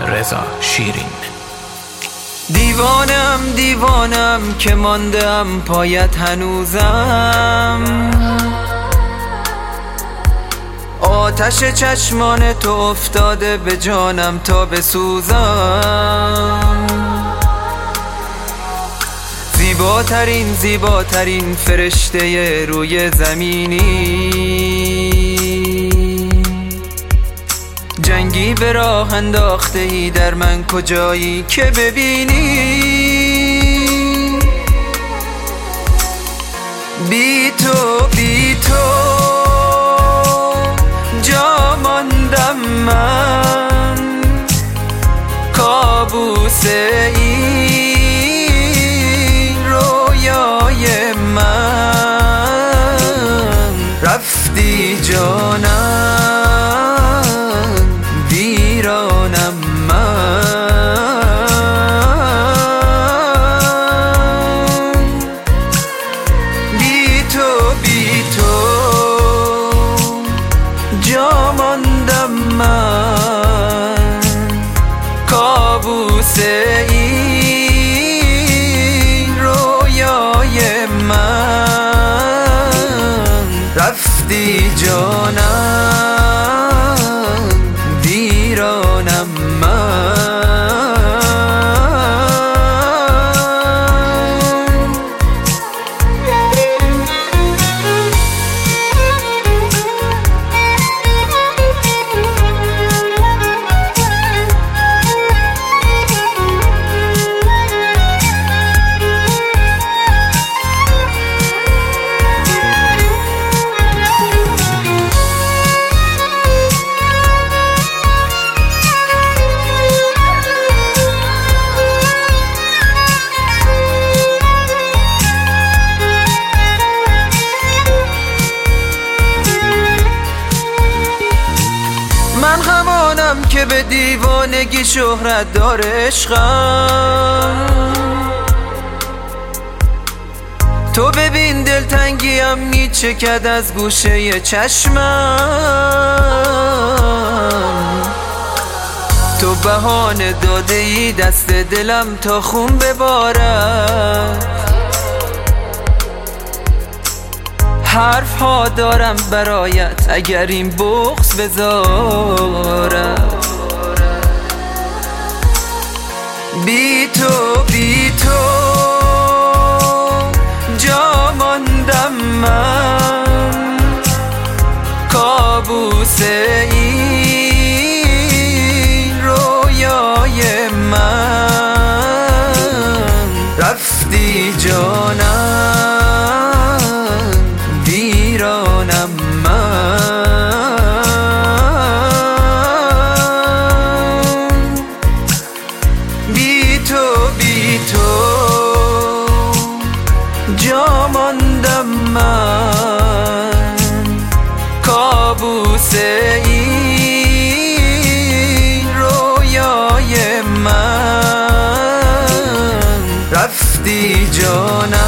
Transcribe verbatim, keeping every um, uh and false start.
رضا شیرین. دیوانم دیوانم که ماندم پایت هنوزم، آتش چشمان تو افتاده به جانم تا بسوزم. زیباترین زیباترین فرشته روی زمینی، جنگی به راه انداخته ای در من کجایی که ببینی. بی تو بی تو جا ماندم من، کابوس این رویای من. رفتی جانم ویرانم من. بی تو بی تو جا ماندم من، کابوس این رویای من. رفتی جانم ویرانم من. من همانم که به دیوانگی شهرت داره عشقم. تو ببین دلتنگیم میچکد از گوشه چشمم. تو بهانه داده ای دست دلم تا خون ببارد. حرف ها دارم برایت اگر این بغض بذارم. بی تو بی تو جا ماندم من، کابوس این رویای من. رفتی جانم ویرانم من. بی تو بی تو جا ماندم من، کابوس این رویای من. رفتی جانم